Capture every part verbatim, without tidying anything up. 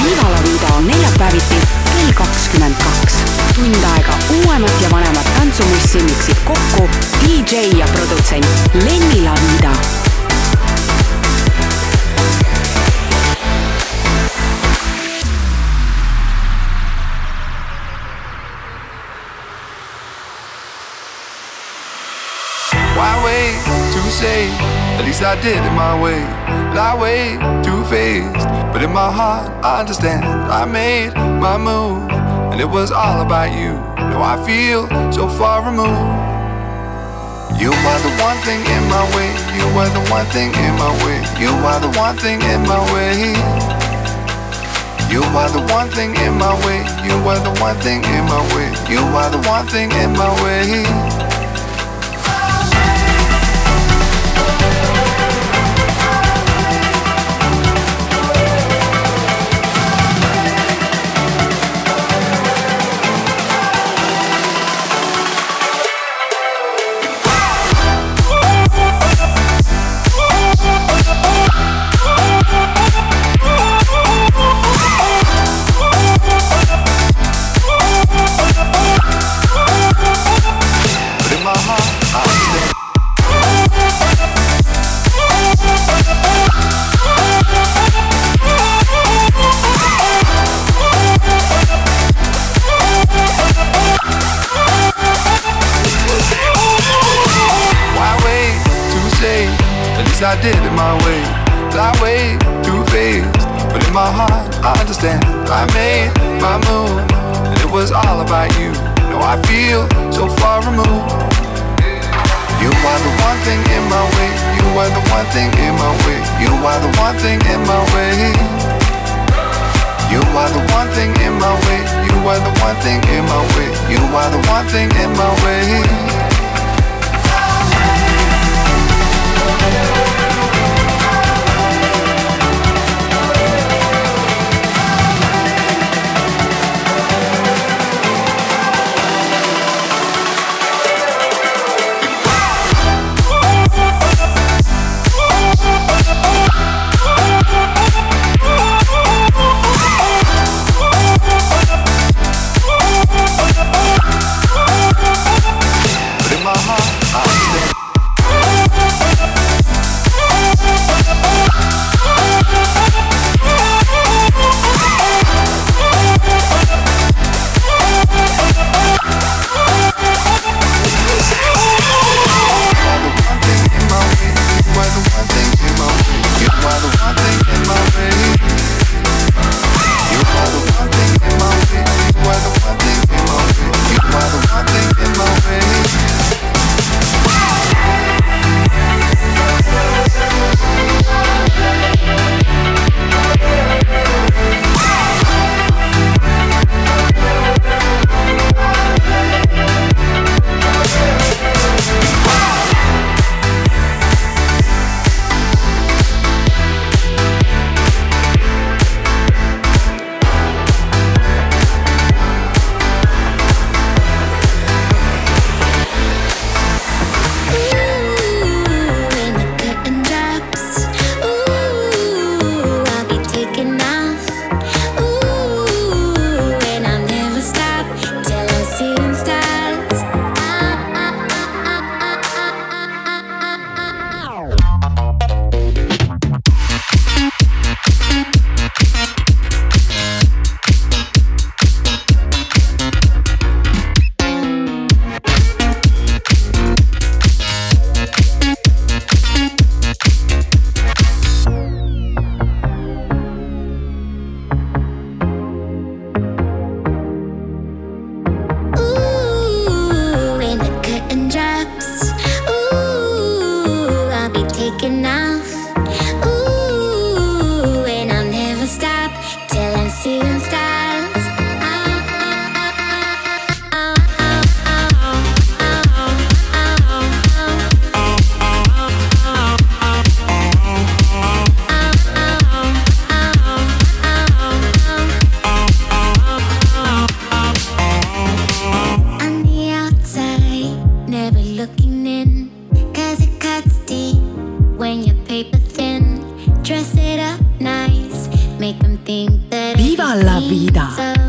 Viva La Vida on neljapäeviti kell kakskümmend kaks. Tund aega uuemat ja vanemat tantsumussi miksib kokku D J ja produtsent Lenni La Vida. Why wait to say, at least I did it my way. I way too faced, but in my heart I understand. I made my move, and it was all about you. Now I feel so far removed. You are the one thing in my way. You are the one thing in my way. You are the one thing in my way. You are the one thing in my way. You are the one thing in my way. You are the one thing in my way. I did it my way. I way too faced, but in my heart I understand. I made my move, and it was all about you. Now I feel so far removed. You are the one thing in my way. You are the one thing in my way. You are the one thing in my way. You are the one thing in my way. You are the one thing in my way. You are the one thing in my way. Viva la vida!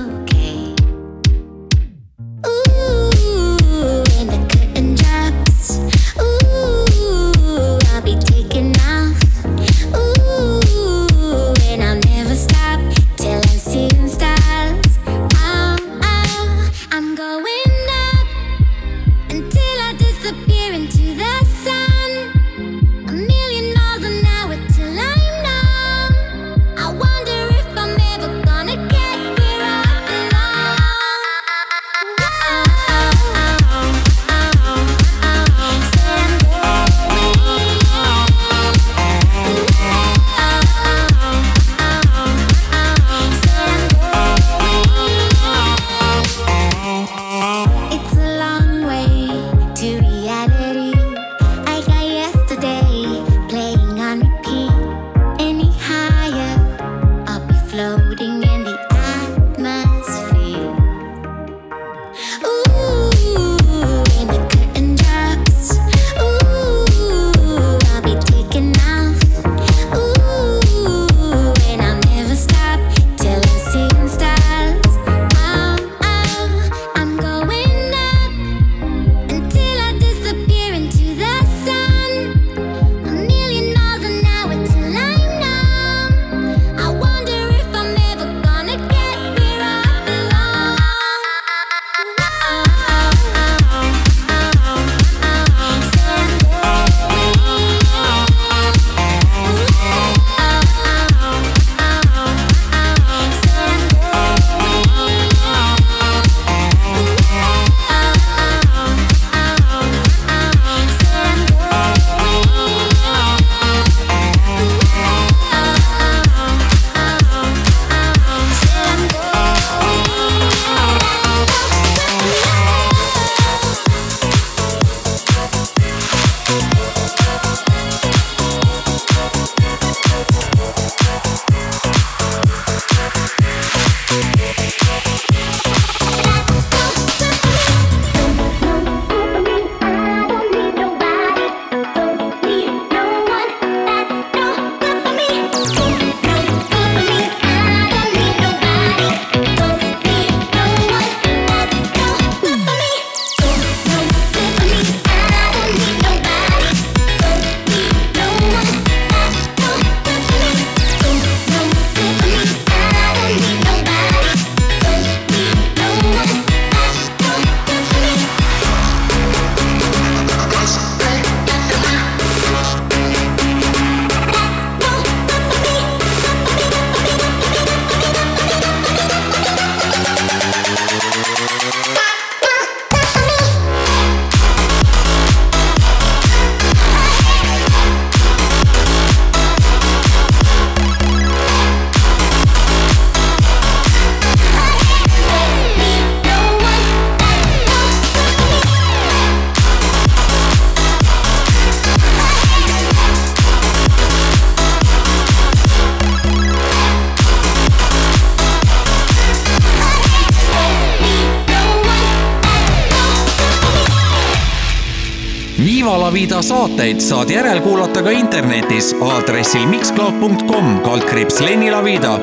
Viva la Vida saateid saad järelkuulata ka internetis aadressil mixcloud punkt com kaldkriips Lenni la Vida.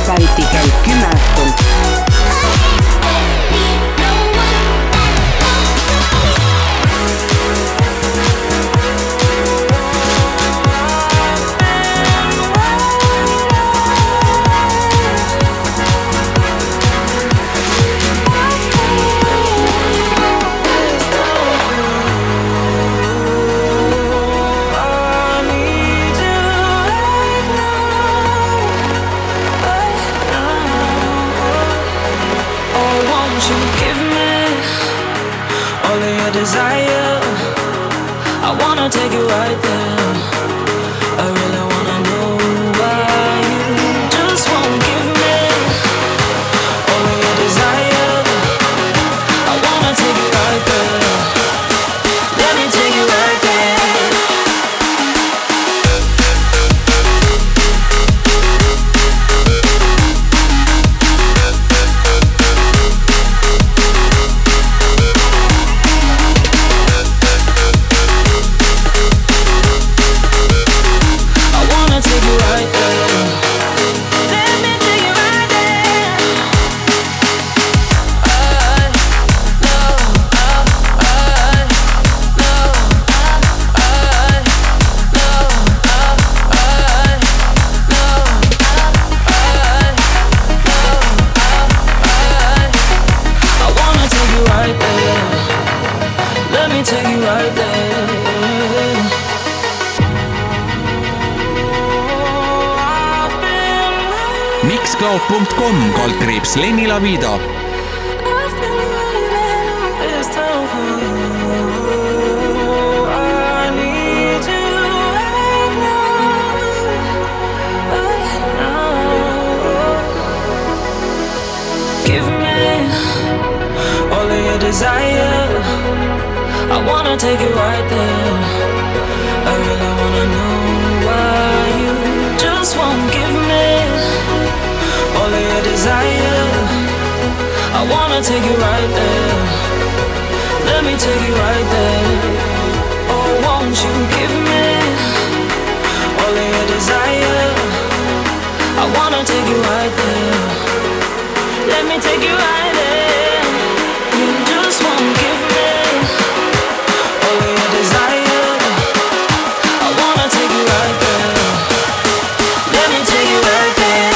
neljapäeviti kell kümme õhtul. Desire, I wanna take you right there. I really wanna know why you just won't give me all of your desire. I wanna take you right there. Let me take you right there. mixcloud punkt com kaldkriips Lenny Lavido. Give me all of your desire. I wanna take you right there. I really wanna know why you just won't give me all of your desire. I wanna take you right there. Let me take you right there. Oh, won't you give me all of your desire? I wanna take you right there. Let me take you right there. You just won't give me all of your desire. I wanna take you right there. Let me take you right there.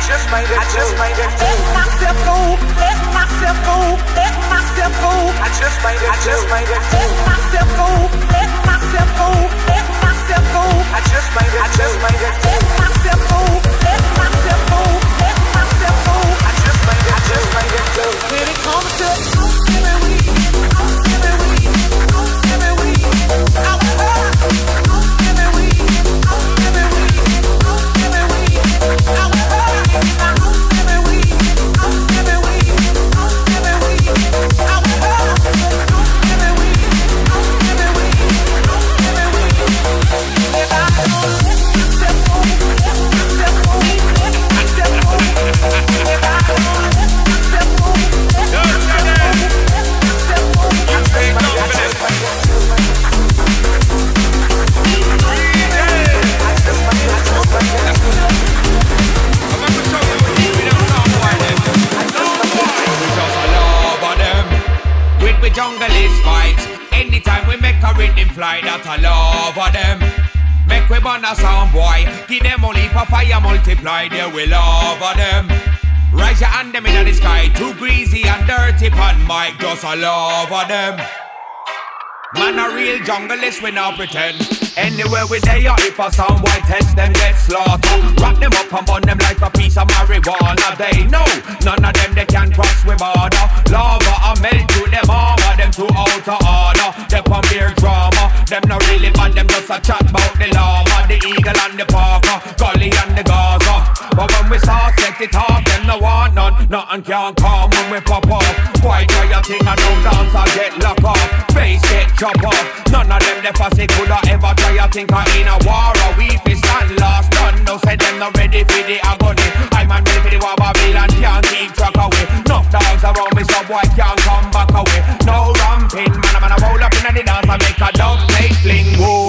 just made it. I just made it. Let myself go. Let myself go. Let myself go. I just made it. I just made it. Let myself go. Let myself go. Let myself go. I just made it. I just made it. Let myself go. Let myself go. Let myself go. I just made it. I just made it. When it comes to every week, every week, every week, I will hurt. Every week, every week, every week, I will hurt. Every week, every week, every week, I will hurt. Every week, every week, every week. If I don't let myself go, let myself go, let myself go. If I don't let myself go, let myself go, let myself go. I just made it. We junglist vibes. Anytime we make a rhythm fly, that's a love of them. Make we burn a sound boy. Give them only for fire multiply. There we love of them. Rise your hand them in the sky. Too greasy and dirty pan mic. Just a love of them. Man a real junglist, we not pretend. Anywhere we there, if a sound boy test them get slaughtered. Wrap them up and burn them like a piece of marijuana. They know, none of them they can cross with border. Lava and melt to them armor, them too out of order. Them on beer drama, them not really bad, them just a chat about the llama. The eagle and the parker, gully and the Gaza. But when we start set it off, them no want none. Nothing can come when we pop off. Why try a thing and no dance or get locked off? Face get chop off. None of them the fussy coulda ever try a think of in a war or we fi stand last. None no say them not ready for the agony. I'm man ready for the war Babylon can't keep track away. Enough dogs around me so boy can't come back away. No ramping man a man a roll up in the dance and make a dog play fling. Whoa.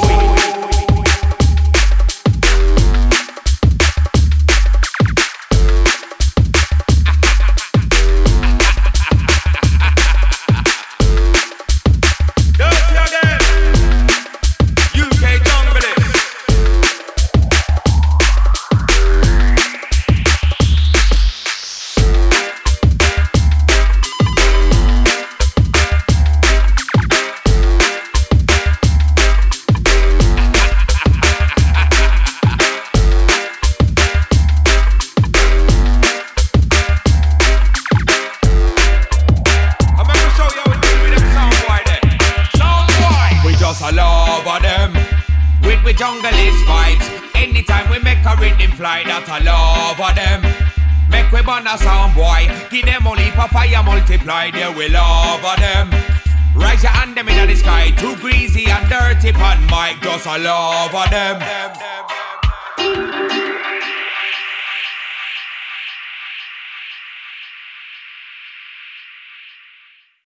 Junglist vibes. Anytime we make a rhythm fly, that's a love of them. Make we burn a sound boy. Give them only for fire multiply. There we love of them. Rise your hand them in the sky. Too greasy and dirty pan mic. Just a love of them.